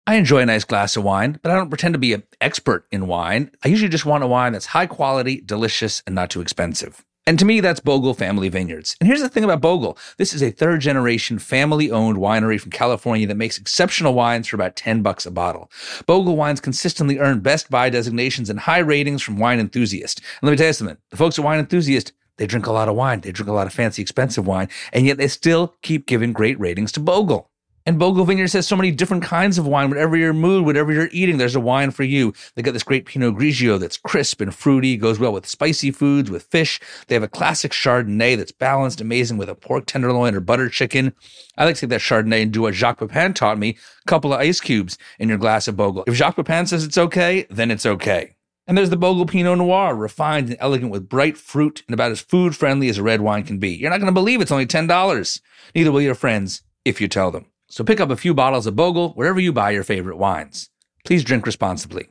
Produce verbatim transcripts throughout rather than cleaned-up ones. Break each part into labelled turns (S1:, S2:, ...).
S1: I enjoy a nice glass of wine, but I don't pretend to be an expert in wine. I usually just want a wine that's high quality, delicious, and not too expensive. And to me, that's Bogle Family Vineyards. And here's the thing about Bogle. This is a third-generation, family-owned winery from California that makes exceptional wines for about ten bucks a bottle. Bogle wines consistently earn Best Buy designations and high ratings from Wine Enthusiast. And let me tell you something. The folks at Wine Enthusiast, they drink a lot of wine. They drink a lot of fancy, expensive wine. And yet they still keep giving great ratings to Bogle. And Bogle Vineyards has so many different kinds of wine. Whatever your mood, whatever you're eating, there's a wine for you. They got this great Pinot Grigio that's crisp and fruity, goes well with spicy foods, with fish. They have a classic Chardonnay that's balanced, amazing with a pork tenderloin or butter chicken. I like to take that Chardonnay and do what Jacques Pepin taught me, a couple of ice cubes in your glass of Bogle. If Jacques Pepin says it's okay, then it's okay. And there's the Bogle Pinot Noir, refined and elegant with bright fruit and about as food-friendly as a red wine can be. You're not going to believe it's only ten dollars. Neither will your friends if you tell them. So pick up a few bottles of Bogle wherever you buy your favorite wines. Please drink responsibly.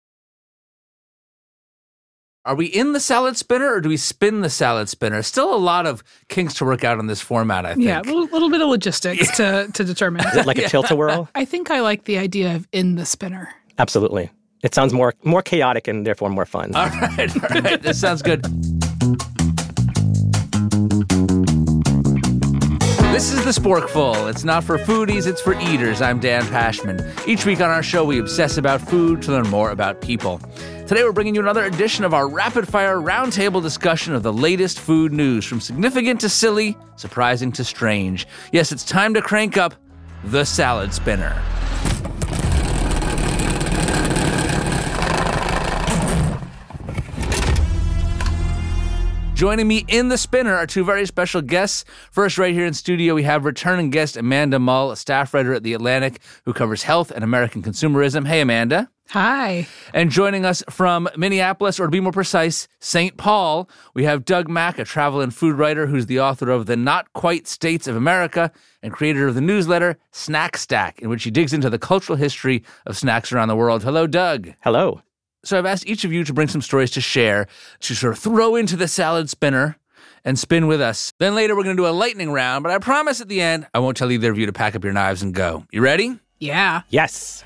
S1: Are we in the salad spinner or do we spin the salad spinner? Still a lot of kinks to work out on this format, I think.
S2: Yeah, a little, little bit of logistics yeah. to, to determine.
S3: Is it like a
S1: yeah.
S3: tilt-a-whirl?
S2: I think I like the idea of in the spinner.
S3: Absolutely. It sounds more more chaotic and therefore more fun.
S1: All right, all right. This sounds good. This is The Sporkful. It's not for foodies, it's for eaters. I'm Dan Pashman. Each week on our show, we obsess about food to learn more about people. Today, we're bringing you another edition of our rapid-fire roundtable discussion of the latest food news, from significant to silly, surprising to strange. Yes, it's time to crank up the salad spinner. Joining me in the spinner are two very special guests. First, right here in studio, we have returning guest Amanda Mull, a staff writer at The Atlantic who covers health and American consumerism. Hey, Amanda.
S2: Hi.
S1: And joining us from Minneapolis, or to be more precise, Saint Paul, we have Doug Mack, a travel and food writer who's the author of The Not Quite States of America and creator of the newsletter Snack Stack, in which he digs into the cultural history of snacks around the world. Hello, Doug.
S3: Hello.
S1: So I've asked each of you to bring some stories to share, to sort of throw into the salad spinner and spin with us. Then later we're going to do a lightning round, but I promise at the end, I won't tell either of you to pack up your knives and go. You ready?
S2: Yeah.
S3: Yes.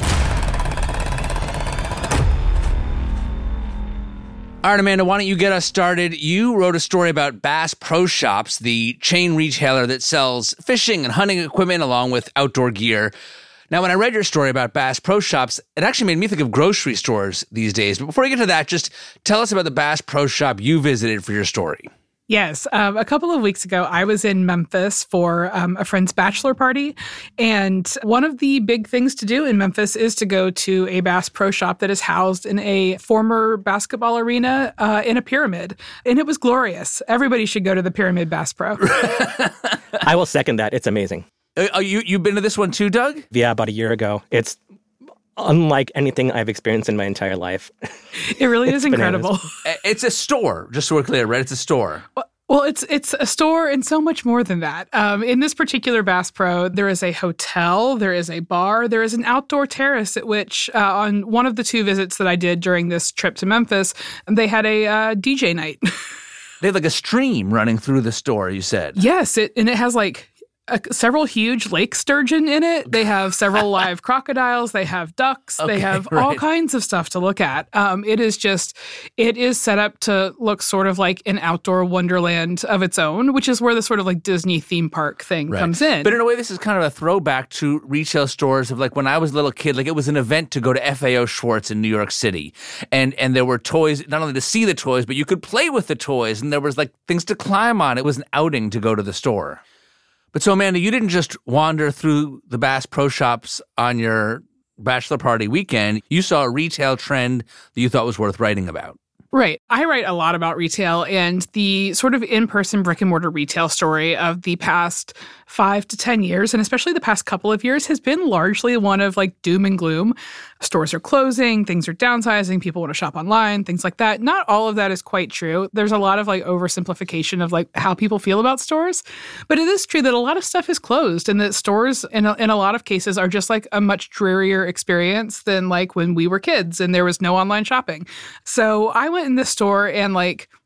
S1: All right, Amanda, why don't you get us started? You wrote a story about Bass Pro Shops, the chain retailer that sells fishing and hunting equipment along with outdoor gear. Now, when I read your story about Bass Pro Shops, it actually made me think of grocery stores these days. But before we get to that, just tell us about the Bass Pro Shop you visited for your story.
S2: Yes. Um, a couple of weeks ago, I was in Memphis for um, a friend's bachelor party. And one of the big things to do in Memphis is to go to a Bass Pro Shop that is housed in a former basketball arena uh, in a pyramid. And it was glorious. Everybody should go to the Pyramid Bass Pro.
S3: I will second that. It's amazing.
S1: Uh, you, you've been to this one too, Doug?
S3: Yeah, about a year ago. It's unlike anything I've experienced in my entire life.
S2: It really is incredible.
S1: Bananas. It's a store, just so we're clear, right? It's a store.
S2: Well, Well, it's it's a store and so much more than that. Um, in this particular Bass Pro, there is a hotel, there is a bar, there is an outdoor terrace at which, uh, on one of the two visits that I did during this trip to Memphis, they had a uh, D J night.
S1: They have like a stream running through the store, you said.
S2: Yes, it and it has like a, several huge lake sturgeon in it. They have several live crocodiles. They have ducks.
S1: Okay,
S2: they have
S1: right.
S2: all kinds of stuff to look at. Um, it is just, it is set up to look sort of like an outdoor wonderland of its own, which is where the sort of like Disney theme park thing
S1: Right.
S2: comes in.
S1: But in a way, this is kind of a throwback to retail stores of like when I was a little kid, like it was an event to go to F A O Schwartz in New York City. And and there were toys, not only to see the toys, but you could play with the toys. And there was like things to climb on. It was an outing to go to the store. But so, Amanda, you didn't just wander through the Bass Pro Shops on your bachelor party weekend. You saw a retail trend that you thought was worth writing about.
S2: Right. I write a lot about retail, and the sort of in-person brick-and-mortar retail story of the past five to ten years, and especially the past couple of years, has been largely one of like doom and gloom. Stores are closing, things are downsizing, people want to shop online, things like that. Not all of that is quite true. There's a lot of like oversimplification of like how people feel about stores. But it is true that a lot of stuff is closed, and that stores in a, in a lot of cases are just like a much drearier experience than like when we were kids and there was no online shopping. So I went in this store and like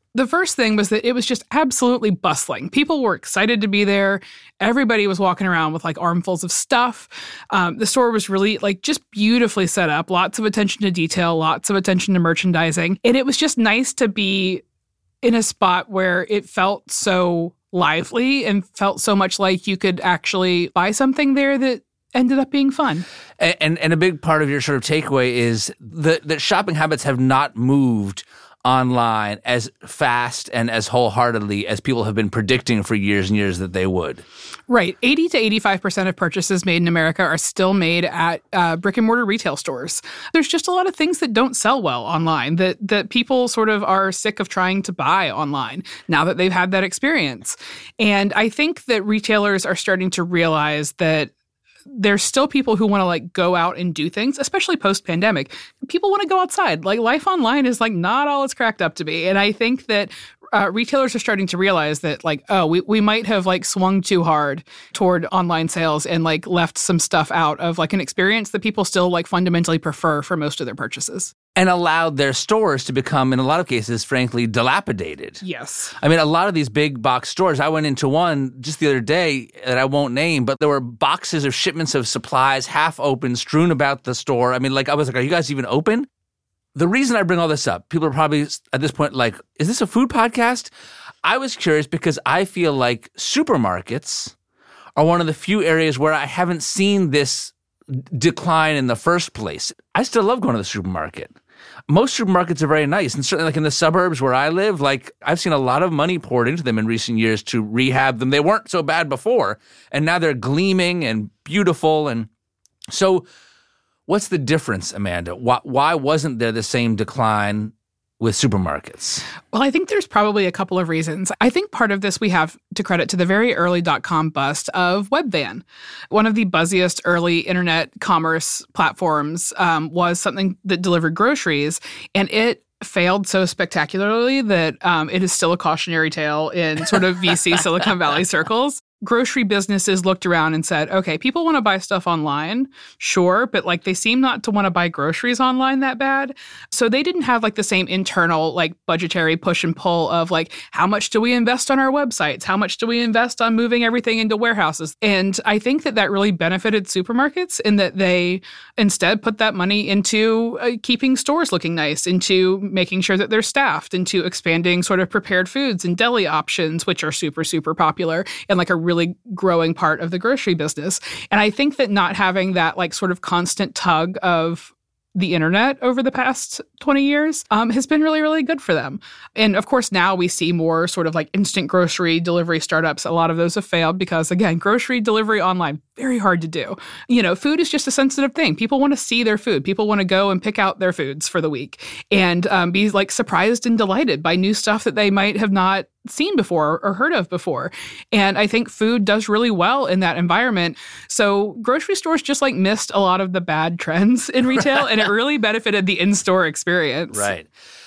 S2: The first thing was that it was just absolutely bustling. People were excited to be there. Everybody was walking around with like armfuls of stuff. Um, the store was really like just beautifully set up. Lots of attention to detail, lots of attention to merchandising. And it was just nice to be in a spot where it felt so lively and felt so much like you could actually buy something there that ended up being fun.
S1: And, and, and a big part of your sort of takeaway is that, that shopping habits have not moved online as fast and as wholeheartedly as people have been predicting for years and years that they would.
S2: Right. eighty to eighty-five percent of purchases made in America are still made at uh, brick and mortar retail stores. There's just a lot of things that don't sell well online that that people sort of are sick of trying to buy online now that they've had that experience. And I think that retailers are starting to realize that there's still people who want to like go out and do things, especially post-pandemic. People want to go outside. Like life online is like not all it's cracked up to be. And I think that uh, retailers are starting to realize that like, oh, we, we might have like swung too hard toward online sales and like left some stuff out of like an experience that people still like fundamentally prefer for most of their purchases.
S1: And allowed their stores to become, in a lot of cases, frankly, dilapidated.
S2: Yes.
S1: I mean, a lot of these big box stores, I went into one just the other day that I won't name, but there were boxes of shipments of supplies half open, strewn about the store. I mean, like, I was like, are you guys even open? The reason I bring all this up, people are probably at this point like, is this a food podcast? I was curious because I feel like supermarkets are one of the few areas where I haven't seen this decline in the first place. I still love going to the supermarket. Most supermarkets are very nice, and certainly like in the suburbs where I live, like I've seen a lot of money poured into them in recent years to rehab them. They weren't so bad before, and now they're gleaming and beautiful. And so what's the difference, Amanda? Why, why wasn't there the same decline with supermarkets?
S2: Well, I think there's probably a couple of reasons. I think part of this we have to credit to the very early dot-com bust of Webvan. One of the buzziest early internet commerce platforms um, was something that delivered groceries, and it failed so spectacularly that um, it is still a cautionary tale in sort of V C Silicon Valley circles. Grocery businesses looked around and said, okay, people want to buy stuff online, sure, but like they seem not to want to buy groceries online that bad. So they didn't have like the same internal like budgetary push and pull of like, how much do we invest on our websites? How much do we invest on moving everything into warehouses? And I think that that really benefited supermarkets in that they instead put that money into uh, keeping stores looking nice, into making sure that they're staffed, into expanding sort of prepared foods and deli options, which are super, super popular and like a really growing part of the grocery business. And I think that not having that like sort of constant tug of the internet over the past twenty years um, has been really, really good for them. And of course, now we see more sort of like instant grocery delivery startups. A lot of those have failed because, again, grocery delivery online, very hard to do. You know, food is just a sensitive thing. People want to see their food. People want to go and pick out their foods for the week and um, be like surprised and delighted by new stuff that they might have not seen before or heard of before. And I think food does really well in that environment. So grocery stores just like missed a lot of the bad trends in retail, and it really benefited the in-store experience.
S1: Right.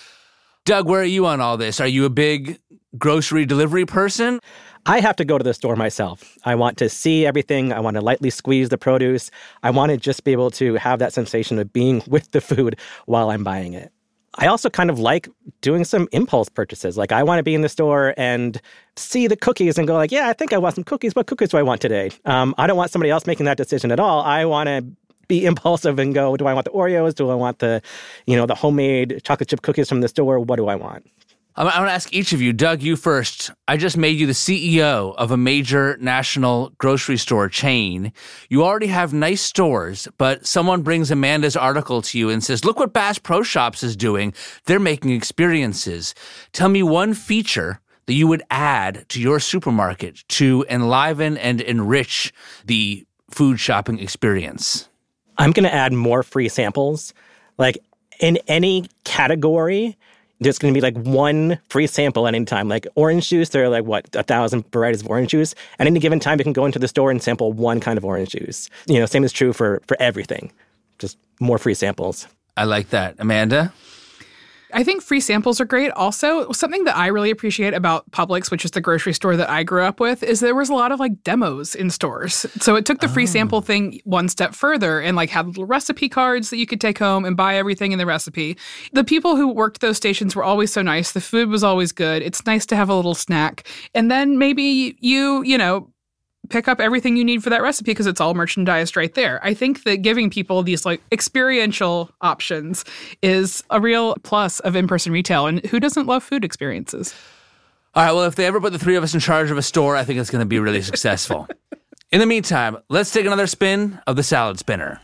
S1: Doug, where are you on all this? Are you a big grocery delivery person?
S3: I have to go to the store myself. I want to see everything. I want to lightly squeeze the produce. I want to just be able to have that sensation of being with the food while I'm buying it. I also kind of like doing some impulse purchases. Like I want to be in the store and see the cookies and go like, yeah, I think I want some cookies. What cookies do I want today? Um, I don't want somebody else making that decision at all. I want to be impulsive and go, do I want the Oreos? Do I want the, you know, the homemade chocolate chip cookies from the store? What do I want?
S1: I'm, I'm going to ask each of you. Doug, you first. I just made you the C E O of a major national grocery store chain. You already have nice stores, but someone brings Amanda's article to you and says, look what Bass Pro Shops is doing. They're making experiences. Tell me one feature that you would add to your supermarket to enliven and enrich the food shopping experience.
S3: I'm going to add more free samples. Like in any category, there's going to be like one free sample at any time. Like orange juice, there are like, what, a thousand varieties of orange juice. At any given time, you can go into the store and sample one kind of orange juice. You know, same is true for, for everything. Just more free samples.
S1: I like that. Amanda?
S2: I think free samples are great. Also, something that I really appreciate about Publix, which is the grocery store that I grew up with, is there was a lot of like demos in stores. So it took the free oh. sample thing one step further and like had little recipe cards that you could take home and buy everything in the recipe. The people who worked those stations were always so nice. The food was always good. It's nice to have a little snack. And then maybe you, you know, pick up everything you need for that recipe because it's all merchandised right there. I think that giving people these like experiential options is a real plus of in-person retail. And who doesn't love food experiences?
S1: All right, well, if they ever put the three of us in charge of a store, I think it's going to be really successful. In the meantime, let's take another spin of the salad spinner.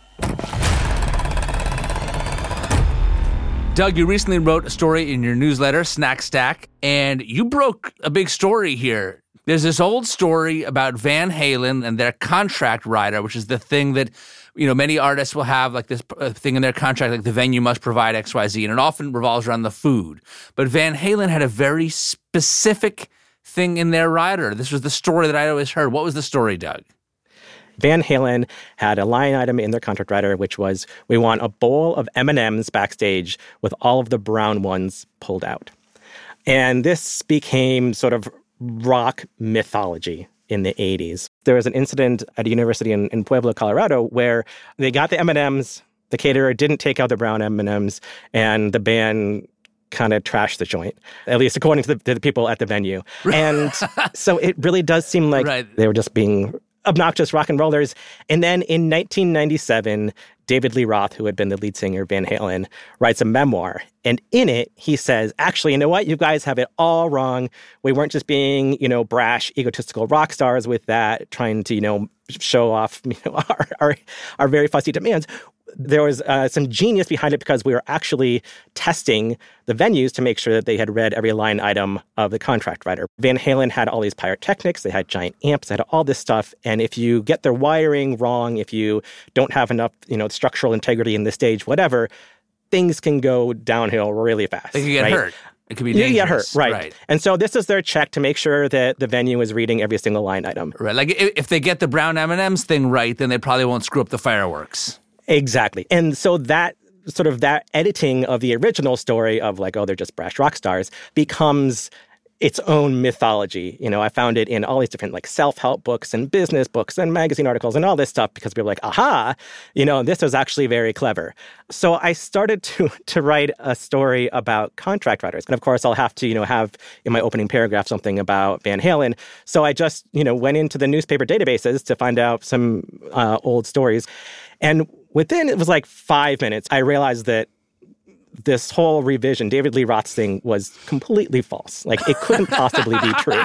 S1: Doug, you recently wrote a story in your newsletter, Snack Stack, and you broke a big story here. There's this old story about Van Halen and their contract rider, which is the thing that, you know, many artists will have, like this thing in their contract, like the venue must provide X Y Z, and it often revolves around the food. But Van Halen had a very specific thing in their rider. This was the story that I always heard. What was the story, Doug?
S3: Van Halen had a line item in their contract rider, which was, we want a bowl of M and M's backstage with all of the brown ones pulled out. And this became sort of rock mythology in the eighties. There was an incident at a university in, in Pueblo, Colorado, where they got the M and M's, the caterer didn't take out the brown M and M's, and the band kind of trashed the joint, at least according to the, to the people at the venue. And so it really does seem like right. they were just being obnoxious rock and rollers. And then in nineteen ninety-seven, David Lee Roth, who had been the lead singer of Van Halen, writes a memoir. And in it, he says, actually, you know what? You guys have it all wrong. We weren't just being, you know, brash, egotistical rock stars with that, trying to, you know, show off you know, our, our, our very fussy demands. There was uh, some genius behind it because we were actually testing the venues to make sure that they had read every line item of the contract rider. Van Halen had all these pyrotechnics. They had giant amps. They had all this stuff. And if you get their wiring wrong, if you don't have enough, you know, structural integrity in the stage, whatever, things can go downhill really fast.
S1: They can get
S3: right?
S1: hurt. It could be dangerous.
S3: You get hurt, right.
S1: right.
S3: And so this is their check to make sure that the venue is reading every single line item.
S1: Right. Like if they get the brown M and M's thing right, then they probably won't screw up the fireworks.
S3: Exactly. And so that sort of that editing of the original story of like, oh, they're just brash rock stars becomes its own mythology. You know, I found it in all these different like self-help books and business books and magazine articles and all this stuff because we were like, aha, you know, this was actually very clever. So I started to to write a story about contract writers. And of course, I'll have to, you know, have in my opening paragraph something about Van Halen. So I just, you know, went into the newspaper databases to find out some uh, old stories. And within, it was like five minutes, I realized that this whole revision, David Lee Roth's thing, was completely false. Like, it couldn't possibly be true.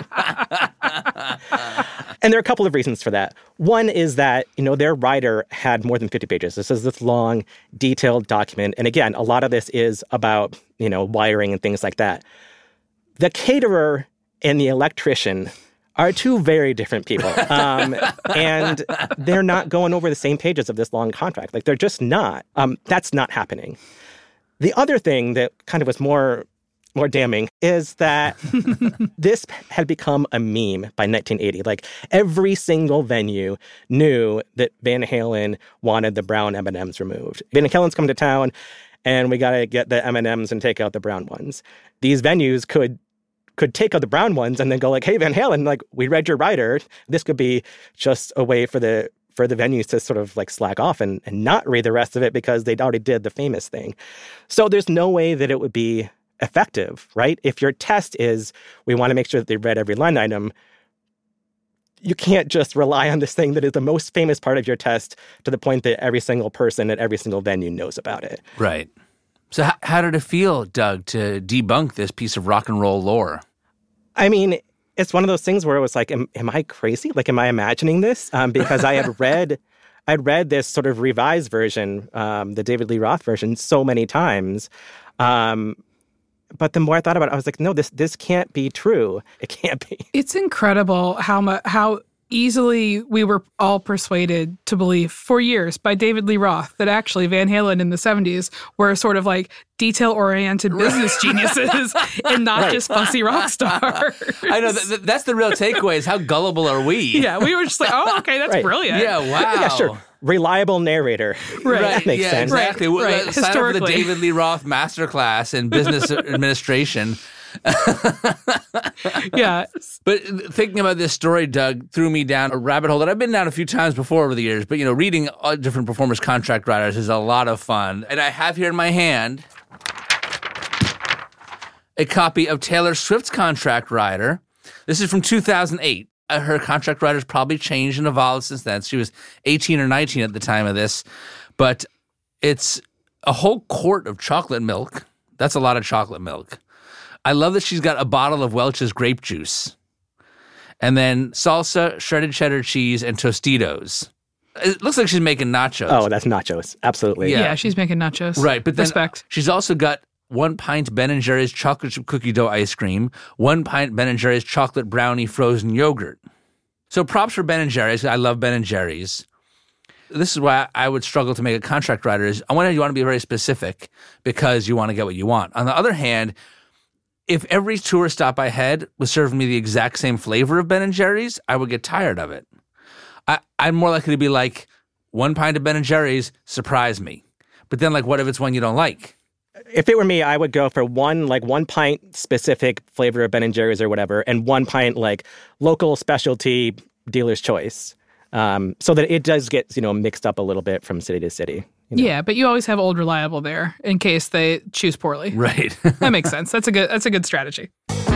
S3: And there are a couple of reasons for that. One is that, you know, their rider had more than fifty pages. This is this long, detailed document. And again, a lot of this is about, you know, wiring and things like that. The caterer and the electrician are two very different people. Um, and they're not going over the same pages of this long contract. Like, they're just not. Um, that's not happening. The other thing that kind of was more more damning is that this had become a meme by nineteen eighty. Like, every single venue knew that Van Halen wanted the brown M and M's removed. Van Halen's come to town, and we got to get the M and M's and take out the brown ones. These venues could could take out the brown ones and then go like, hey, Van Halen, like, we read your rider. This could be just a way for the for the venues to sort of like slack off and, and not read the rest of it because they'd already did the famous thing. So there's no way that it would be effective, right? If your test is, we want to make sure that they read every line item, you can't just rely on this thing that is the most famous part of your test to the point that every single person at every single venue knows about it.
S1: Right. So h- how did it feel, Doug, to debunk this piece of rock and roll lore?
S3: I mean, it's one of those things where it was like, am, am I crazy? Like, am I imagining this? Um, because I had read, I'd read this sort of revised version, um, the David Lee Roth version, so many times. Um, but the more I thought about it, I was like, no, this this can't be true. It can't be.
S2: It's incredible how much how. easily we were all persuaded to believe for years by David Lee Roth that actually Van Halen in the seventies were sort of like detail-oriented business geniuses and not right. just fussy rock stars.
S1: I know. Th- that's the real takeaway is how gullible are we?
S2: Yeah, we were just like, oh, okay, that's
S3: right.
S2: brilliant.
S1: Yeah, wow.
S3: Yeah, sure. reliable narrator.
S2: Right.
S3: That makes
S1: yeah,
S3: sense.
S1: Exactly.
S2: Right,
S1: Right.
S2: right.
S1: Sign up for the
S2: Historically.
S1: David Lee Roth masterclass in business administration.
S2: Yeah.
S1: But thinking about this story, Doug, threw me down a rabbit hole that I've been down a few times before over the years. But, you know, reading all different performers' contract riders is a lot of fun. And I have here in my hand a copy of Taylor Swift's contract rider. This is from two thousand eight. Uh, Her contract rider's probably changed and evolved since then. She was eighteen or nineteen at the time of this. But it's a whole quart of chocolate milk. That's a lot of chocolate milk. I love that she's got a bottle of Welch's grape juice. And then salsa, shredded cheddar cheese, and Tostitos. It looks like she's making nachos.
S3: Oh, that's nachos. Absolutely.
S1: Yeah.
S2: Yeah, she's making nachos.
S1: Right, but then
S2: Respect.
S1: she's also got one pint Ben and Jerry's chocolate chip cookie dough ice cream, one pint Ben and Jerry's chocolate brownie frozen yogurt. So props for Ben and Jerry's. I love Ben and Jerry's. This is why I would struggle to make a contract rider. Is on one hand, you want to be very specific because you want to get what you want. On the other hand, if every tourist stop I had was serving me the exact same flavor of Ben and Jerry's, I would get tired of it. I, I'm more likely to be like, one pint of Ben and Jerry's, surprise me. But then, like, what if it's one you don't like?
S3: If it were me, I would go for one, like one pint specific flavor of Ben and Jerry's or whatever, and one pint like local specialty dealer's choice. Um, so that it does get, you know, mixed up a little bit from city to city. You know?
S2: Yeah, but you always have Old Reliable there in case they choose poorly.
S1: Right.
S2: That makes sense. That's a good that's a good strategy.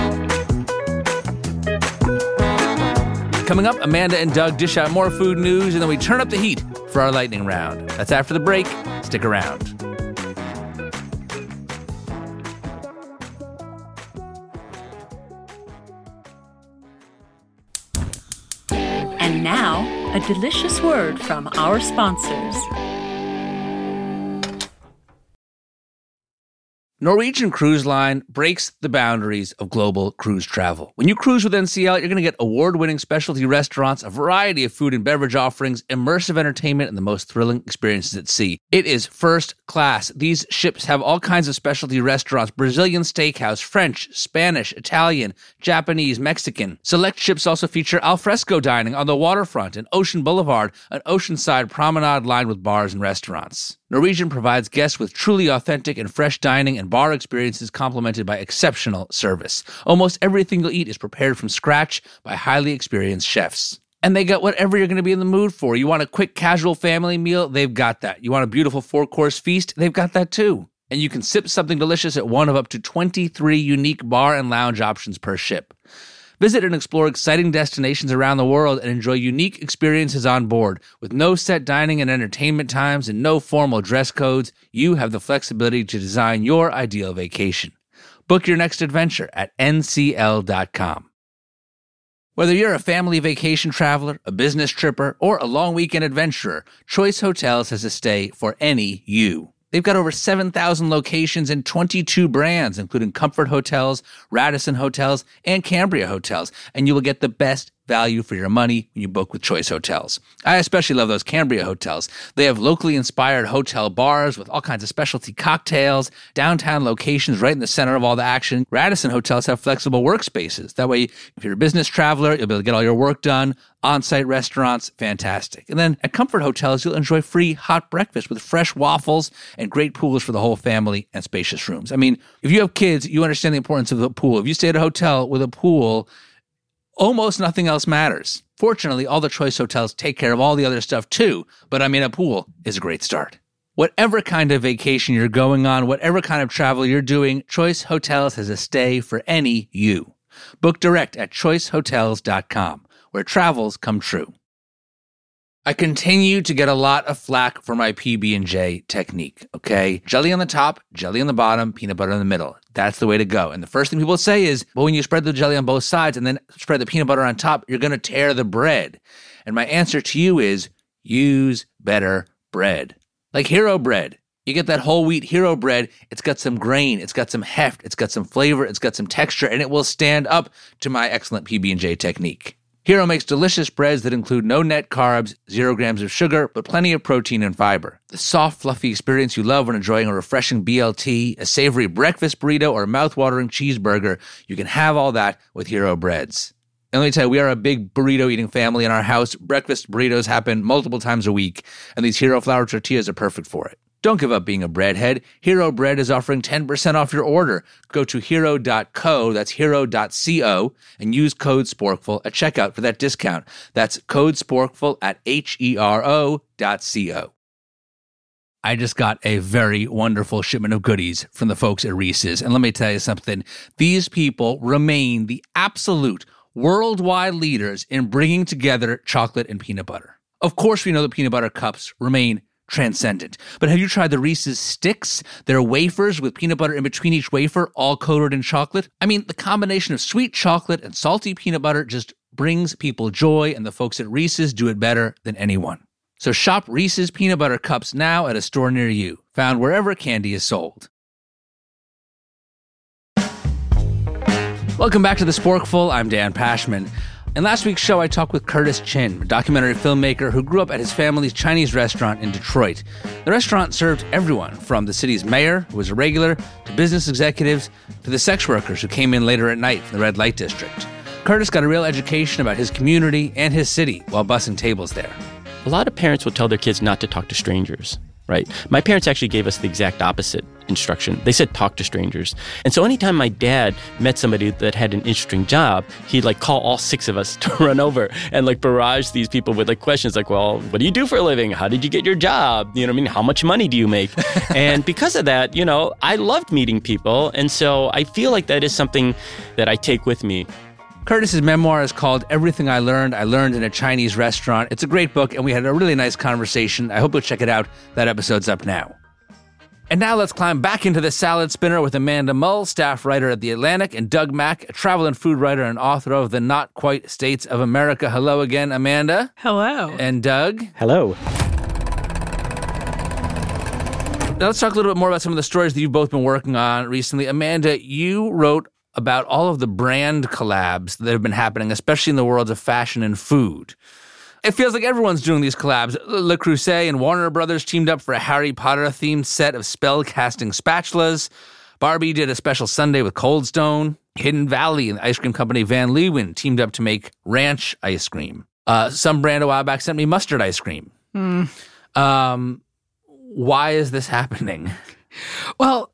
S1: Coming up, Amanda and Doug dish out more food news, and then we turn up the heat for our lightning round. That's after the break. Stick around.
S4: And now, a delicious word from our sponsors.
S1: Norwegian Cruise Line breaks the boundaries of global cruise travel. When you cruise with N C L, you're going to get award-winning specialty restaurants, a variety of food and beverage offerings, immersive entertainment, and the most thrilling experiences at sea. It is first class. These ships have all kinds of specialty restaurants: Brazilian steakhouse, French, Spanish, Italian, Japanese, Mexican. Select ships also feature alfresco dining on the waterfront and Ocean Boulevard, an oceanside promenade lined with bars and restaurants. Norwegian provides guests with truly authentic and fresh dining and bar experiences complemented by exceptional service. Almost everything you'll eat is prepared from scratch by highly experienced chefs. And they got whatever you're going to be in the mood for. You want a quick, casual family meal? They've got that. You want a beautiful four-course feast? They've got that too. And you can sip something delicious at one of up to twenty-three unique bar and lounge options per ship. Visit and explore exciting destinations around the world and enjoy unique experiences on board. With no set dining and entertainment times and no formal dress codes, you have the flexibility to design your ideal vacation. Book your next adventure at N C L dot com. Whether you're a family vacation traveler, a business tripper, or a long weekend adventurer, Choice Hotels has a stay for any you. They've got over seven thousand locations and twenty-two brands, including Comfort Hotels, Radisson Hotels, and Cambria Hotels. And you will get the best value for your money when you book with Choice Hotels. I especially love those Cambria hotels. They have locally inspired hotel bars with all kinds of specialty cocktails, downtown locations right in the center of all the action. Radisson Hotels have flexible workspaces. That way, if you're a business traveler, you'll be able to get all your work done. On-site restaurants, fantastic. And then at Comfort Hotels, you'll enjoy free hot breakfast with fresh waffles and great pools for the whole family and spacious rooms. I mean, if you have kids, you understand the importance of the pool. If you stay at a hotel with a pool, almost nothing else matters. Fortunately, all the Choice Hotels take care of all the other stuff too, but I mean, a pool is a great start. Whatever kind of vacation you're going on, whatever kind of travel you're doing, Choice Hotels has a stay for any you. Book direct at choice hotels dot com, where travels come true. I continue to get a lot of flack for my P B and J technique, okay? Jelly on the top, jelly on the bottom, peanut butter in the middle. That's the way to go. And the first thing people say is, well, when you spread the jelly on both sides and then spread the peanut butter on top, you're going to tear the bread. And my answer to you is, use better bread. Like Hero Bread. You get that whole wheat Hero Bread, it's got some grain, it's got some heft, it's got some flavor, it's got some texture, and it will stand up to my excellent P B and J technique. Hero makes delicious breads that include no net carbs, zero grams of sugar, but plenty of protein and fiber. The soft, fluffy experience you love when enjoying a refreshing B L T, a savory breakfast burrito, or a mouth-watering cheeseburger, you can have all that with Hero Breads. And let me tell you, we are a big burrito eating family in our house. Breakfast burritos happen multiple times a week, and these Hero flour tortillas are perfect for it. Don't give up being a breadhead. Hero Bread is offering ten percent off your order. Go to hero dot co, that's hero dot co, and use code SPORKFUL at checkout for that discount. That's code SPORKFUL at H E R O dot co. I just got a very wonderful shipment of goodies from the folks at Reese's. And let me tell you something. These people remain the absolute worldwide leaders in bringing together chocolate and peanut butter. Of course, we know that peanut butter cups remain transcendent. But have you tried the Reese's Sticks? They're wafers with peanut butter in between each wafer, all coated in chocolate. I mean, the combination of sweet chocolate and salty peanut butter just brings people joy, and the folks at Reese's do it better than anyone. So shop Reese's Peanut Butter Cups now at a store near you, found wherever candy is sold. Welcome back to The Sporkful. I'm Dan Pashman. In last week's show, I talked with Curtis Chin, a documentary filmmaker who grew up at his family's Chinese restaurant in Detroit. The restaurant served everyone from the city's mayor, who was a regular, to business executives, to the sex workers who came in later at night from the red light district. Curtis got a real education about his community and his city while bussing tables there.
S5: A lot of parents will tell their kids not to talk to strangers. Right. My parents actually gave us the exact opposite instruction. They said, talk to strangers. And so anytime my dad met somebody that had an interesting job, he'd like call all six of us to run over and like barrage these people with like questions like, well, what do you do for a living? How did you get your job? You know what I mean? How much money do you make? And because of that, you know, I loved meeting people. And so I feel like that is something that I take with me.
S1: Curtis's memoir is called Everything I Learned, I Learned in a Chinese Restaurant. It's a great book, and we had a really nice conversation. I hope you'll check it out. That episode's up now. And now let's climb back into the salad spinner with Amanda Mull, staff writer at The Atlantic, and Doug Mack, a travel and food writer and author of The Not Quite States of America. Hello again, Amanda.
S2: Hello.
S1: And Doug.
S3: Hello.
S1: Now let's talk a little bit more about some of the stories that you've both been working on recently. Amanda, you wrote about all of the brand collabs that have been happening, especially in the worlds of fashion and food. It feels like everyone's doing these collabs. Le Creuset and Warner Brothers teamed up for a Harry Potter-themed set of spell-casting spatulas. Barbie did a special sundae with Cold Stone. Hidden Valley and the ice cream company Van Leeuwen teamed up to make ranch ice cream. Uh, some brand a while back sent me mustard ice cream.
S2: Mm.
S1: Um, why is this happening?
S2: Well,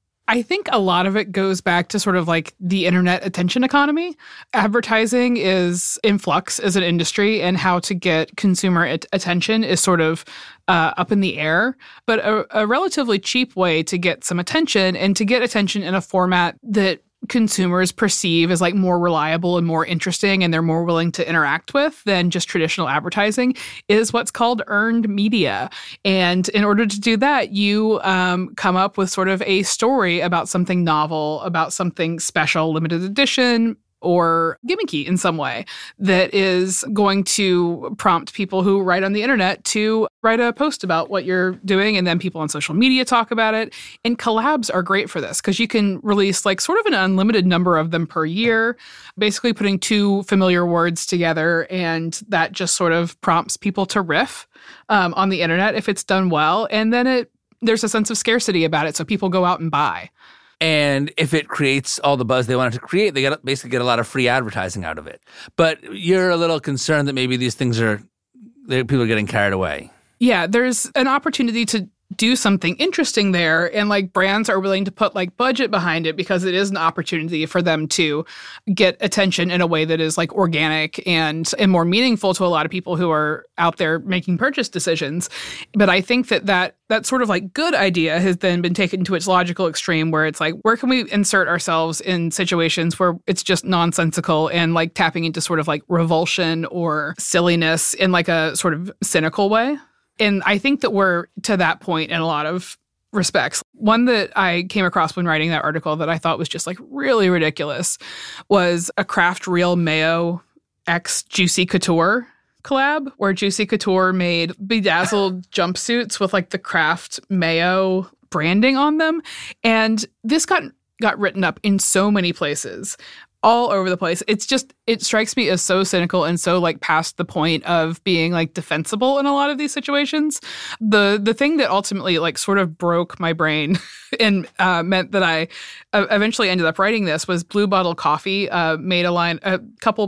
S2: I think a lot of it goes back to sort of like the internet attention economy. Advertising is in flux as an industry, and how to get consumer at- attention is sort of uh, up in the air. But a, a relatively cheap way to get some attention, and to get attention in a format that consumers perceive as like more reliable and more interesting and they're more willing to interact with than just traditional advertising, is what's called earned media. And in order to do that, you um, come up with sort of a story about something novel, about something special, limited edition, or gimmicky in some way that is going to prompt people who write on the internet to write a post about what you're doing, and then people on social media talk about it. And collabs are great for this because you can release like sort of an unlimited number of them per year, basically putting two familiar words together, and that just sort of prompts people to riff um, on the internet if it's done well. And then it there's a sense of scarcity about it, so people go out and buy.
S1: And if it creates all the buzz they want it to create, they get basically get a lot of free advertising out of it. But you're a little concerned that maybe these things are, people are getting carried away.
S2: Yeah, there's an opportunity to do something interesting there, and like brands are willing to put like budget behind it because it is an opportunity for them to get attention in a way that is like organic and and more meaningful to a lot of people who are out there making purchase decisions. But I think that that that sort of like good idea has then been taken to its logical extreme, where it's like, where can we insert ourselves in situations where it's just nonsensical and like tapping into sort of like revulsion or silliness in like a sort of cynical way. And I think that we're to that point in a lot of respects. One that I came across when writing that article that I thought was just like really ridiculous was a Kraft Real Mayo X Juicy Couture collab, where Juicy Couture made bedazzled jumpsuits with like the Kraft Mayo branding on them. And this got got written up in so many places, all over the place. It's just, it strikes me as so cynical and so like past the point of being like defensible in a lot of these situations. The the thing that ultimately like sort of broke my brain and uh, meant that I uh, eventually ended up writing this was Blue Bottle Coffee uh, made a line, a couple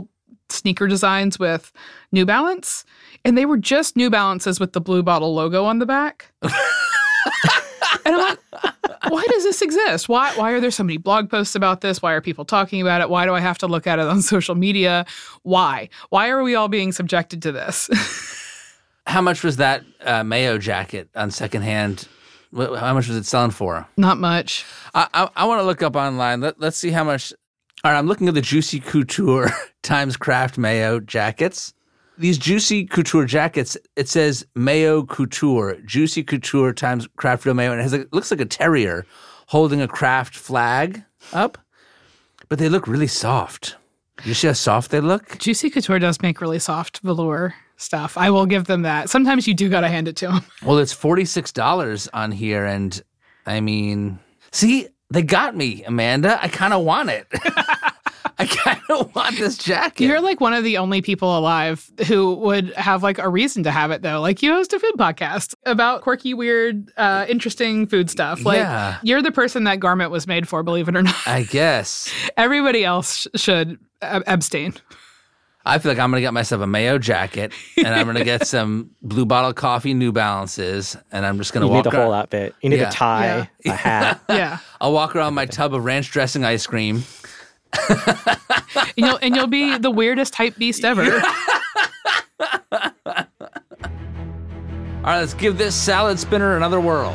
S2: sneaker designs with New Balance, and they were just New Balances with the Blue Bottle logo on the back. And I'm like, why does this exist? Why why are there so many blog posts about this? Why are people talking about it? Why do I have to look at it on social media? Why? Why are we all being subjected to this?
S1: How much was that uh, Mayo jacket on secondhand? How much was it selling for?
S2: Not much.
S1: I I, I want to look up online. Let, let's see how much. All right, I'm looking at the Juicy Couture times Craft Mayo jackets. These Juicy Couture jackets, it says Mayo Couture, Juicy Couture times Craft Real Mayo, and it has a, it looks like a terrier holding a Kraft flag up, but they look really soft. You see how soft they look?
S2: Juicy Couture does make really soft velour stuff. I will give them that. Sometimes you do got to hand it to them.
S1: Well, it's forty-six dollars on here, and I mean, see, they got me, Amanda. I kind of want it. I kind of want this jacket.
S2: You're like one of the only people alive who would have like a reason to have it, though. Like you host a food podcast about quirky, weird, uh, interesting food stuff. Like
S1: yeah.
S2: You're the person that garment was made for, believe it or not.
S1: I guess.
S2: Everybody else sh- should ab- abstain.
S1: I feel like I'm going to get myself a Mayo jacket, and I'm going to get some Blue Bottle Coffee New Balances, and I'm just going to
S3: You
S1: walk
S3: need the
S1: around.
S3: whole outfit. You need
S1: Yeah.
S3: a tie,
S2: Yeah.
S3: a hat.
S2: Yeah.
S1: I'll walk around my tub of ranch dressing ice cream.
S2: and, you'll, and you'll be the weirdest hype beast ever.
S1: All right, let's give this salad spinner another whirl.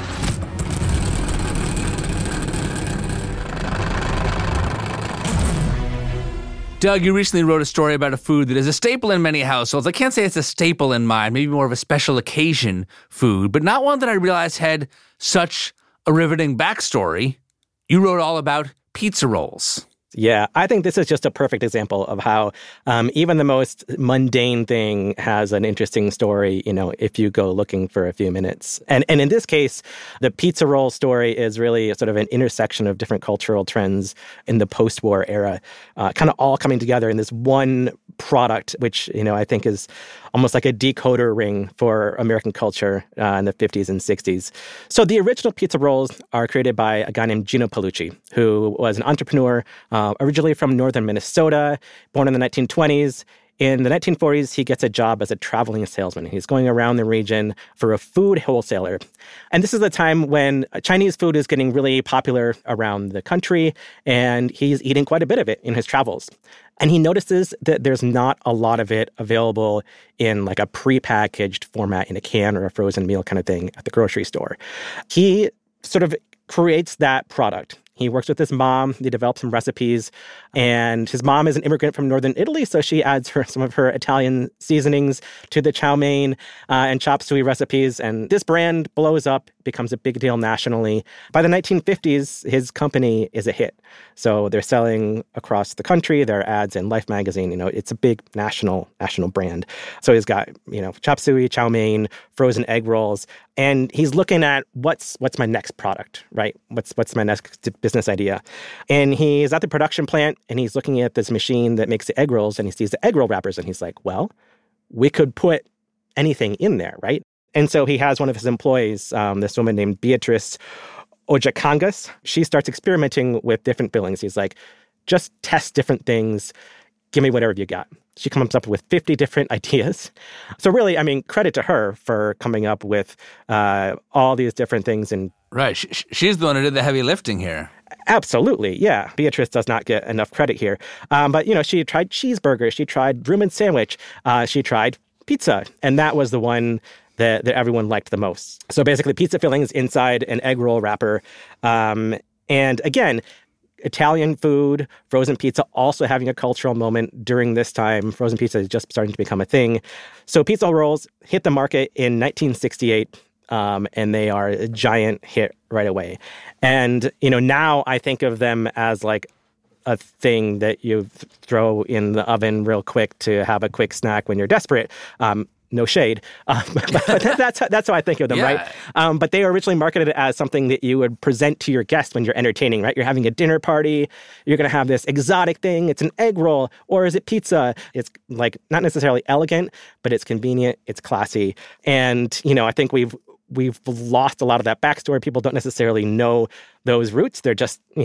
S1: Doug, you recently wrote a story about a food that is a staple in many households. I can't say it's a staple in mine, maybe more of a special occasion food, but not one that I realized had such a riveting backstory. You wrote all about pizza rolls.
S3: Yeah, I think this is just a perfect example of how um, even the most mundane thing has an interesting story, you know, if you go looking for a few minutes. And and in this case, the pizza roll story is really sort of an intersection of different cultural trends in the post-war era, uh, kind of all coming together in this one product, which, you know, I think is almost like a decoder ring for American culture uh, in the fifties and sixties. So the original pizza rolls are created by a guy named Gino Paolucci, who was an entrepreneur uh, originally from northern Minnesota, born in the nineteen twenties. In the nineteen forties, he gets a job as a traveling salesman. He's going around the region for a food wholesaler. And this is the time when Chinese food is getting really popular around the country, and he's eating quite a bit of it in his travels. And he notices that there's not a lot of it available in like a prepackaged format in a can or a frozen meal kind of thing at the grocery store. He sort of creates that product. He works with his mom. They develop some recipes. And his mom is an immigrant from northern Italy, so she adds her, some of her Italian seasonings to the chow mein uh, and chop suey recipes. And this brand blows up, becomes a big deal nationally. By the nineteen fifties, his company is a hit. So they're selling across the country. There are ads in Life magazine. You know, it's a big national national brand. So he's got, you know, chop suey, chow mein, frozen egg rolls. And he's looking at what's what's my next product, right? What's what's my next business idea? And he's at the production plant, and he's looking at this machine that makes the egg rolls, and he sees the egg roll wrappers, and he's like, well, we could put anything in there, right? And so he has one of his employees, um, this woman named Beatrice Ojakangas. She starts experimenting with different fillings. He's like, just test different things. Give me whatever you got. She comes up with fifty different ideas. So really, I mean, credit to her for coming up with uh, all these different things. And
S1: Right. She, she's the one who did the heavy lifting here.
S3: Absolutely, yeah. Beatrice does not get enough credit here. Um, but, you know, she tried cheeseburgers. She tried Reuben sandwich. Uh, she tried pizza. And that was the one that, that everyone liked the most. So basically, pizza fillings inside an egg roll wrapper. Um, and again, Italian food, frozen pizza also having a cultural moment during this time. Frozen pizza is just starting to become a thing. So pizza rolls hit the market in nineteen sixty-eight, um, and they are a giant hit right away. And, you know, now I think of them as like a thing that you th- throw in the oven real quick to have a quick snack when you're desperate. Um, No shade, um, but that, that's that's how I think of them,
S1: Yeah.
S3: right? Um, but they were originally marketed as something that you would present to your guests when you're entertaining, right? You're having a dinner party, you're going to have this exotic thing. It's an egg roll, or is it pizza? It's like not necessarily elegant, but it's convenient, it's classy, and you know, I think we've we've lost a lot of that backstory. People don't necessarily know those roots. They're just, you know,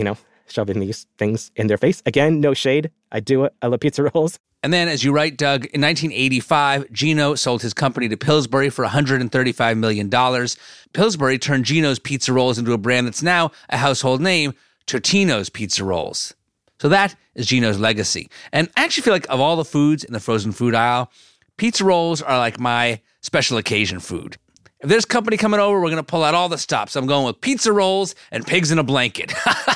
S3: shoving these things in their face. Again, no shade. I do it. I love pizza rolls.
S1: And then, as you write, Doug, in nineteen eighty-five, Gino sold his company to Pillsbury for one hundred thirty-five million dollars. Pillsbury turned Gino's Pizza Rolls into a brand that's now a household name, Totino's Pizza Rolls. So that is Gino's legacy. And I actually feel like of all the foods in the frozen food aisle, pizza rolls are like my special occasion food. If there's company coming over, we're going to pull out all the stops. I'm going with pizza rolls and pigs in a blanket.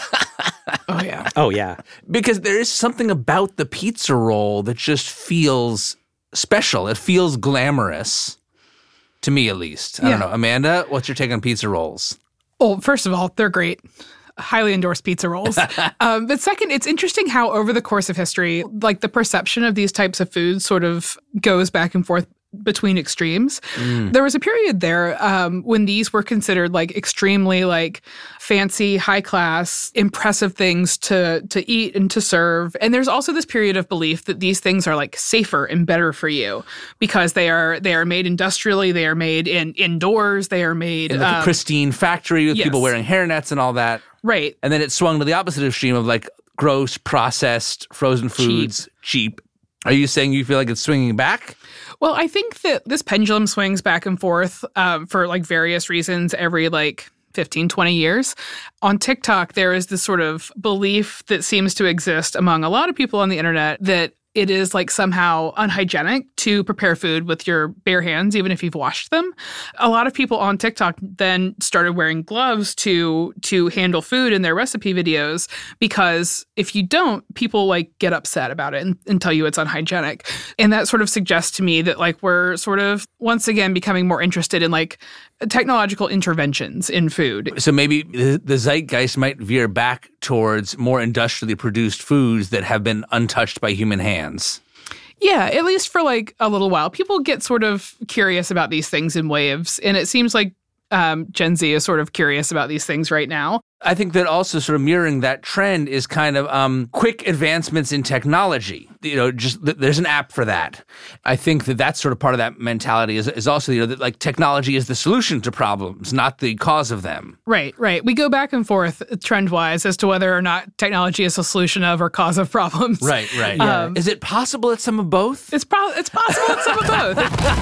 S2: Oh, yeah.
S3: Oh, yeah.
S1: Because there is something about the pizza roll that just feels special. It feels glamorous, to me at least. I
S2: Yeah.
S1: don't know. Amanda, what's your take on pizza rolls?
S2: Well, first of all, they're great. Highly endorsed pizza rolls. um, but second, it's interesting how over the course of history, like the perception of these types of foods sort of goes back and forth between extremes. Mm. There was a period there um, when these were considered like extremely like fancy, high class, impressive things to to eat and to serve. And there's also this period of belief that these things are like safer and better for you because they are they are made industrially, they are made in indoors, they are made
S1: in like
S2: um,
S1: a pristine factory with
S2: yes.
S1: people wearing hairnets and all that.
S2: Right.
S1: And then it swung to the opposite extreme of like gross, processed, frozen foods, cheap. cheap. Are you saying you feel like it's swinging back?
S2: Well, I think that this pendulum swings back and forth um, for like various reasons every like fifteen, twenty years. On TikTok, there is this sort of belief that seems to exist among a lot of people on the internet that it is like somehow unhygienic to prepare food with your bare hands, even if you've washed them. A lot of people on TikTok then started wearing gloves to to handle food in their recipe videos because if you don't, people like get upset about it and, and tell you it's unhygienic. And that sort of suggests to me that like we're sort of once again becoming more interested in like technological interventions in food.
S1: So maybe the, the zeitgeist might veer back towards more industrially produced foods that have been untouched by human hands.
S2: Yeah, at least for like a little while. People get sort of curious about these things in waves, and it seems like um, Gen Z is sort of curious about these things right now.
S1: I think that also sort of mirroring that trend is kind of um, quick advancements in technology. You know, just th- there's an app for that. I think that that's sort of part of that mentality is, is also, you know, that like technology is the solution to problems, not the cause of them.
S2: Right, right. We go back and forth trend-wise as to whether or not technology is a solution of or cause of problems.
S1: Right, right.
S2: Yeah. Um,
S1: is it possible it's some of both?
S2: It's, pro- it's possible it's some of both.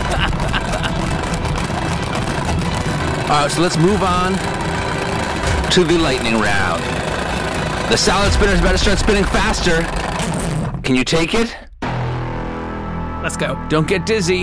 S1: All right, so let's move on to the lightning round. The salad spinner is about to start spinning faster. Can you take it?
S2: Let's go.
S1: Don't get dizzy.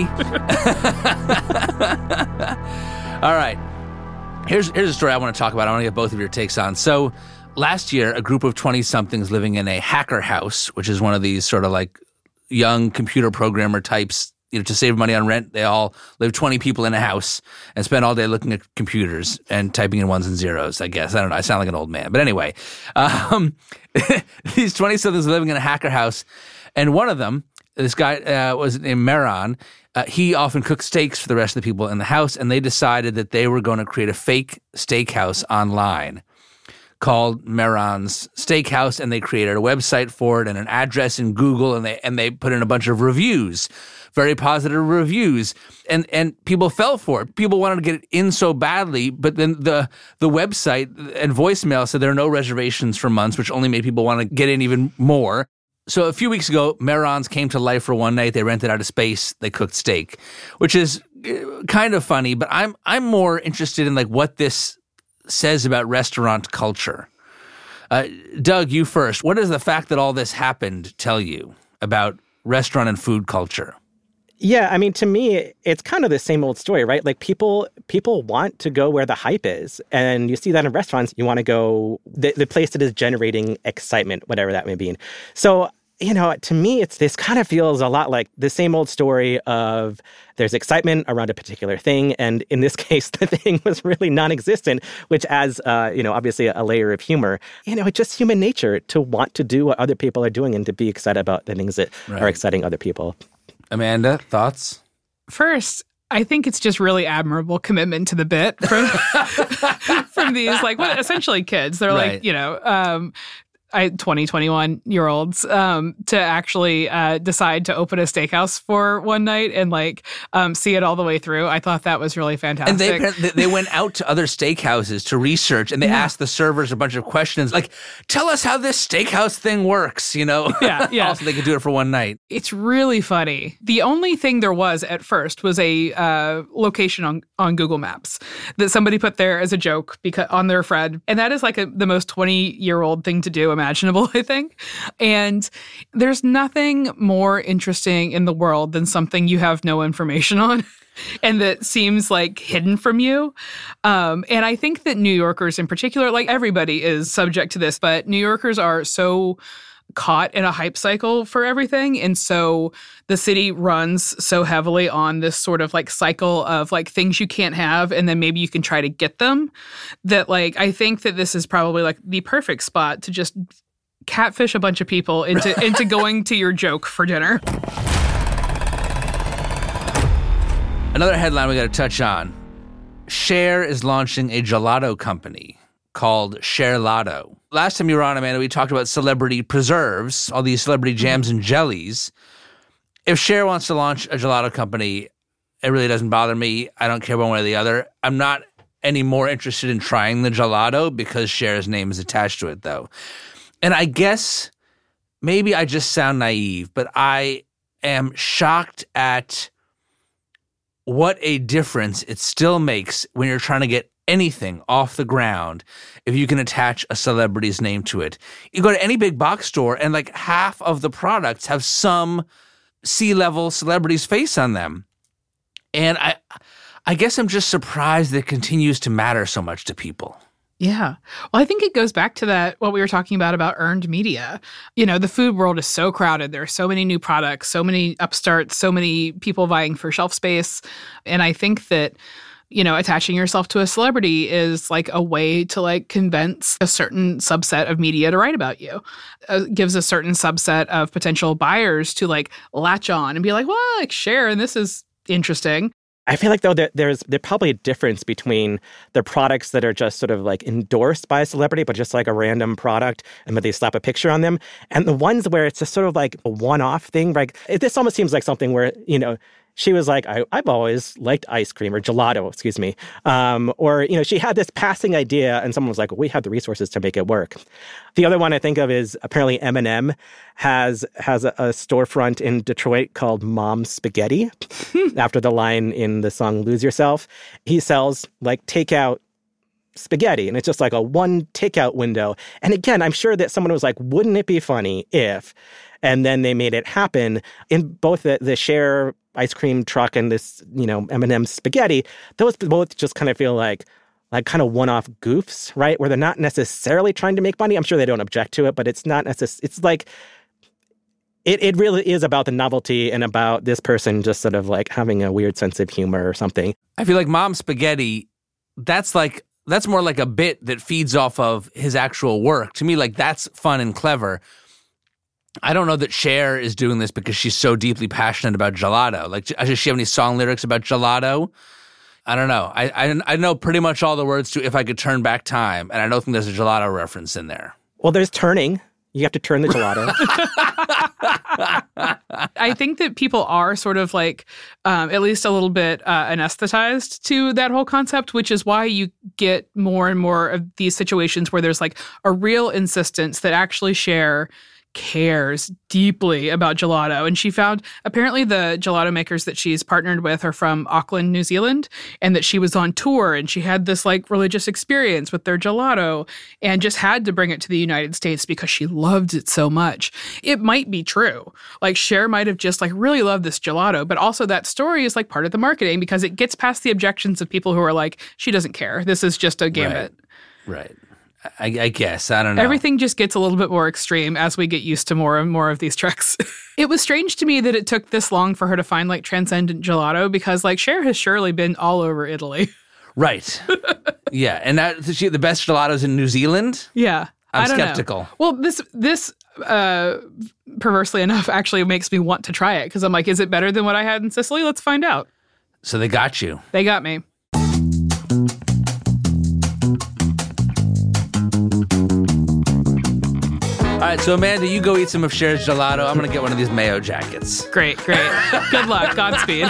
S1: All right. Here's here's a story I want to talk about. I want to get both of your takes on. So last year, a group of twenty-somethings living in a hacker house, which is one of these sort of like young computer programmer types, you know, to save money on rent, they all live twenty people in a house and spend all day looking at computers and typing in ones and zeros, I guess. I don't know. I sound like an old man. But anyway, um, these twenty-somethings living in a hacker house. And one of them, this guy uh, was named Mehran. Uh, he often cooked steaks for the rest of the people in the house. And they decided that they were going to create a fake steakhouse online called Mehran's Steakhouse. And they created a website for it and an address in Google. And they and they put in a bunch of reviews. Very positive reviews, and and people fell for it. People wanted to get it in so badly, but then the the website and voicemail said there are no reservations for months, which only made people want to get in even more. So a few weeks ago, Mehran's came to life for one night. They rented out a space. They cooked steak, which is kind of funny. But I'm I'm more interested in like what this says about restaurant culture. Uh, Doug, you first. What does the fact that all this happened tell you about restaurant and food culture?
S3: Yeah, I mean, to me, it's kind of the same old story, right? Like people people want to go where the hype is. And you see that in restaurants. You want to go the, the place that is generating excitement, whatever that may be. So, you know, to me, it's this kind of feels a lot like the same old story of there's excitement around a particular thing. And in this case, the thing was really non-existent, which adds, uh, you know, obviously a layer of humor. You know, it's just human nature to want to do what other people are doing and to be excited about the things that right. are exciting other people.
S1: Amanda, thoughts?
S2: First, I think it's just really admirable commitment to the bit from from these, like, what, essentially kids. They're
S1: right.
S2: like, you know, um, I, twenty, twenty-one-year-olds um, to actually uh, decide to open a steakhouse for one night and like um, see it all the way through. I thought that was really fantastic.
S1: And they they went out to other steakhouses to research, and they
S2: yeah.
S1: asked the servers a bunch of questions like, tell us how this steakhouse thing works, you know?
S2: Yeah, yeah.
S1: Also, they could do it for one night.
S2: It's really funny. The only thing there was at first was a uh, location on, on Google Maps that somebody put there as a joke because on their Fred. And that is like a, the most twenty-year-old thing to do imaginable, I think. And there's nothing more interesting in the world than something you have no information on and that seems like hidden from you. Um, and I think that New Yorkers in particular, like everybody is subject to this, but New Yorkers are so caught in a hype cycle for everything. And so the city runs so heavily on this sort of like cycle of like things you can't have and then maybe you can try to get them, that like I think that this is probably like the perfect spot to just catfish a bunch of people into into going to your joke for dinner.
S1: Another headline we got to touch on. Cher is launching a gelato company called Cherlato. Last time you were on, Amanda, we talked about celebrity preserves, all these celebrity jams and jellies. If Cher wants to launch a gelato company, it really doesn't bother me. I don't care one way or the other. I'm not any more interested in trying the gelato because Cher's name is attached to it, though. And I guess maybe I just sound naive, but I am shocked at what a difference it still makes when you're trying to get anything off the ground if you can attach a celebrity's name to it. You go to any big box store and like half of the products have some C-level celebrity's face on them. And I I guess I'm just surprised that it continues to matter so much to people.
S2: Yeah. Well, I think it goes back to that, what we were talking about, about earned media. You know, the food world is so crowded. There are so many new products, so many upstarts, so many people vying for shelf space. And I think that, you know, attaching yourself to a celebrity is like a way to like convince a certain subset of media to write about you. It gives a certain subset of potential buyers to like latch on and be like, well, like Cher, and this is interesting.
S3: I feel like, though, that there's there's probably a difference between the products that are just sort of like endorsed by a celebrity, but just like a random product, and but they slap a picture on them, and the ones where it's just sort of like a one-off thing. Like, it, this almost seems like something where, you know, she was like, I, I've always liked ice cream or gelato, excuse me. Um, or, you know, she had this passing idea and someone was like, well, we have the resources to make it work. The other one I think of is apparently Eminem has has a, a storefront in Detroit called Mom's Spaghetti, after the line in the song Lose Yourself. He sells like takeout spaghetti, and it's just like a one takeout window. And again, I'm sure that someone was like, wouldn't it be funny if... And then they made it happen in both the, the Cher ice cream truck and this, you know, Eminem spaghetti. Those both just kind of feel like like kind of one-off goofs, right? Where they're not necessarily trying to make money. I'm sure they don't object to it, but it's not necessarily, it's like, it, it really is about the novelty and about this person just sort of like having a weird sense of humor or something.
S1: I feel like Mom's Spaghetti, that's like, that's more like a bit that feeds off of his actual work. To me, like, that's fun and clever. I don't know that Cher is doing this because she's so deeply passionate about gelato. Like, does she have any song lyrics about gelato? I don't know. I, I I know pretty much all the words to If I Could Turn Back Time, and I don't think there's a gelato reference in there.
S3: Well, there's turning. You have to turn the gelato.
S2: I think that people are sort of like um, at least a little bit uh, anesthetized to that whole concept, which is why you get more and more of these situations where there's like a real insistence that actually Cher cares deeply about gelato. And she found apparently the gelato makers that she's partnered with are from Auckland, New Zealand, and that she was on tour and she had this like religious experience with their gelato and just had to bring it to the United States because she loved it so much. It might be true. Like Cher might have just like really loved this gelato, but also that story is like part of the marketing because it gets past the objections of people who are like, she doesn't care. This is just a gambit.
S1: Right. Right. I, I guess. I don't know.
S2: Everything just gets a little bit more extreme as we get used to more and more of these tricks. It was strange to me that it took this long for her to find like transcendent gelato because like Cher has surely been all over Italy.
S1: Right. Yeah. And that, she, the best gelatos in New Zealand?
S2: Yeah.
S1: I'm
S2: I don't
S1: skeptical.
S2: know. Well, this, this uh, perversely enough, actually makes me want to try it because I'm like, is it better than what I had in Sicily? Let's find out.
S1: So they got you.
S2: They got me.
S1: right, so Amanda, you go eat some of Cher's gelato. I'm going to get one of these mayo jackets.
S2: Great, great. Good luck. Godspeed.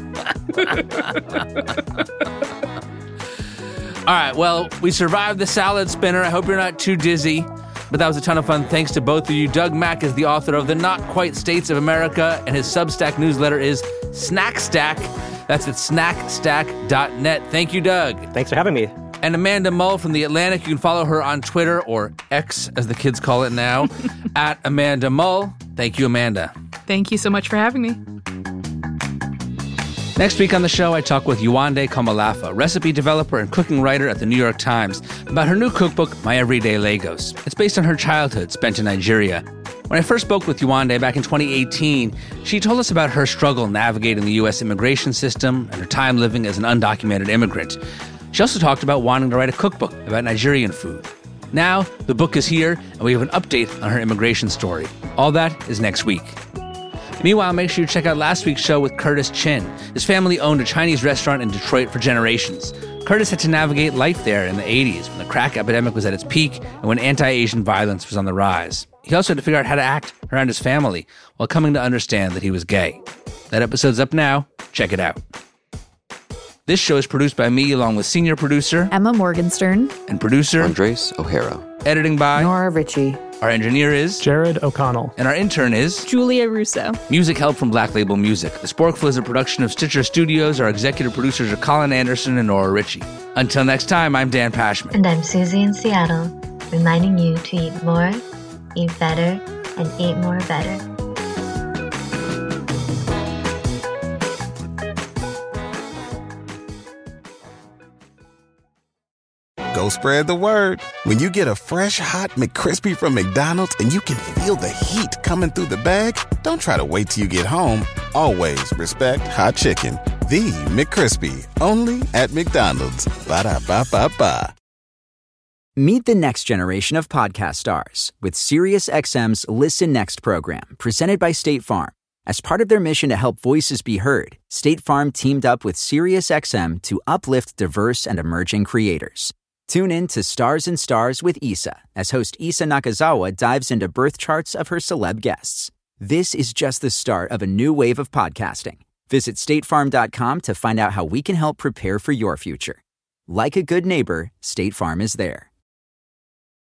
S1: All right, well, we survived the salad spinner. I hope you're not too dizzy, but that was a ton of fun. Thanks to both of you. Doug Mack is the author of The Not Quite States of America, and his Substack newsletter is Snack Stack. That's at snack stack dot net. Thank you, Doug.
S3: Thanks for having me.
S1: And Amanda Mull from The Atlantic. You can follow her on Twitter, or X, as the kids call it now, at Amanda Mull. Thank you, Amanda.
S2: Thank you so much for having me.
S1: Next week on the show, I talk with Yewande Komolafa, recipe developer and cooking writer at the New York Times, about her new cookbook, My Everyday Lagos. It's based on her childhood spent in Nigeria. When I first spoke with Yewande back in twenty eighteen, she told us about her struggle navigating the U S immigration system and her time living as an undocumented immigrant. She also talked about wanting to write a cookbook about Nigerian food. Now, the book is here, and we have an update on her immigration story. All that is next week. Meanwhile, make sure you check out last week's show with Curtis Chin. His family owned a Chinese restaurant in Detroit for generations. Curtis had to navigate life there in the eighties when the crack epidemic was at its peak and when anti-Asian violence was on the rise. He also had to figure out how to act around his family while coming to understand that he was gay. That episode's up now. Check it out. This show is produced by me along with senior producer
S6: Emma Morgenstern
S1: and producer
S7: Andres O'Hara.
S1: Editing by
S6: Nora Ritchie.
S1: Our engineer is
S8: Jared O'Connell.
S1: And our intern is
S6: Julia Russo.
S1: Music help from Black Label Music. The Sporkful is a production of Stitcher Studios. Our executive producers are Colin Anderson and Nora Ritchie. Until next time, I'm Dan Pashman.
S9: And I'm Susie in Seattle, reminding you to eat more, eat better, and eat more better.
S10: Go spread the word. When you get a fresh, hot McCrispy from McDonald's and you can feel the heat coming through the bag, don't try to wait till you get home. Always respect hot chicken. The McCrispy, only at McDonald's. Ba-da-ba-ba-ba.
S11: Meet the next generation of podcast stars with SiriusXM's Listen Next program, presented by State Farm. As part of their mission to help voices be heard, State Farm teamed up with SiriusXM to uplift diverse and emerging creators. Tune in to Stars and Stars with Issa, as host Issa Nakazawa dives into birth charts of her celeb guests. This is just the start of a new wave of podcasting. Visit state farm dot com to find out how we can help prepare for your future. Like a good neighbor, State Farm is there.